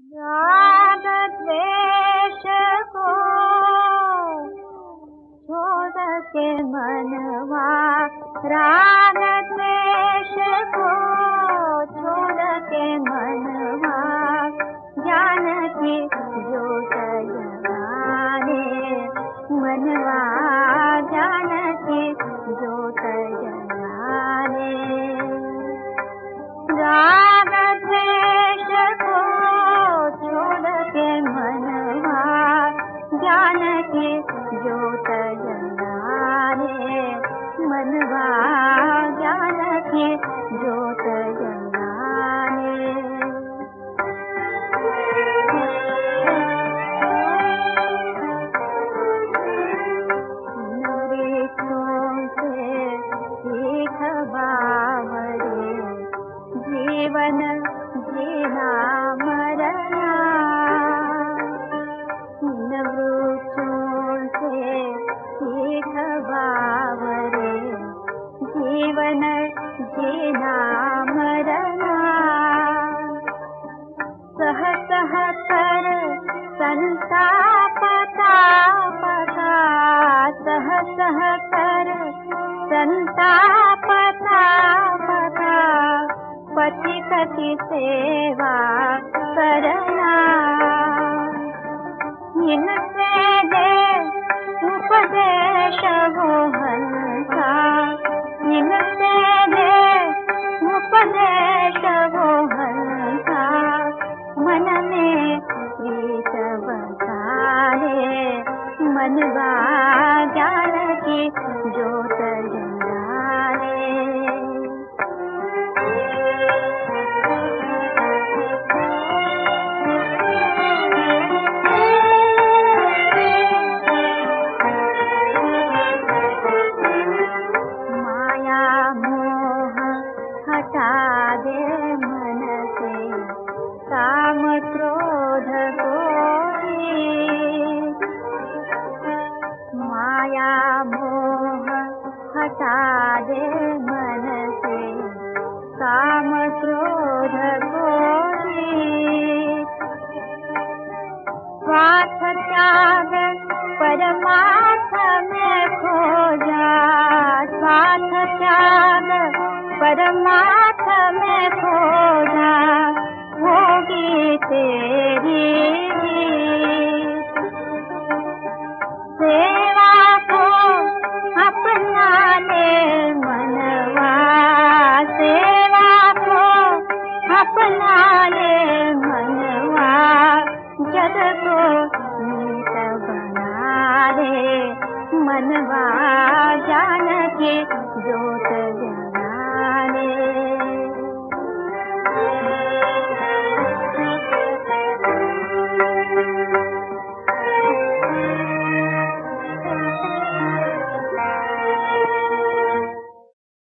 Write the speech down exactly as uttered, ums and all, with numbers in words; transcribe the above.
राग द्वेष को छोड़ के मनवा, राग द्वेष को छोड़ के मनवा, जानकी जोत जगाने मनवा, जानकी जोत जगाने। राग द्वेष को छोड़ के मनवा, जानकी जोत जगाने मनवा, जानकी जोत जगाने। वृक्षों से सीख बावरे, जीवन जीना मरना। इन वृक्षों से सीख बावरे, जीवन जीना मरना। सह सह कर संताप तापका, सह सह कर संताप तापका, पति पति सेवा करना। इनसे दे उपदेश वो हंसा, इनसे दे उपदेश वो हंसा, मन में प्रीत बसाए मनवा, जानकी जोत जगाए। माया मोह हटा दे मन से, काम क्रोध को माया मोह हटा दे मन से, काम क्रोध को स्वार्थ त्याग परमार्थ में खो जा, स्वार्थ त्याग परमार्थ में खो जा, होगी तेरी सेवा को अपना ले मनवा, सेवा को अपना ले मनवा, जग को नीत बना ले मनवा, जानकी जोत जगाए।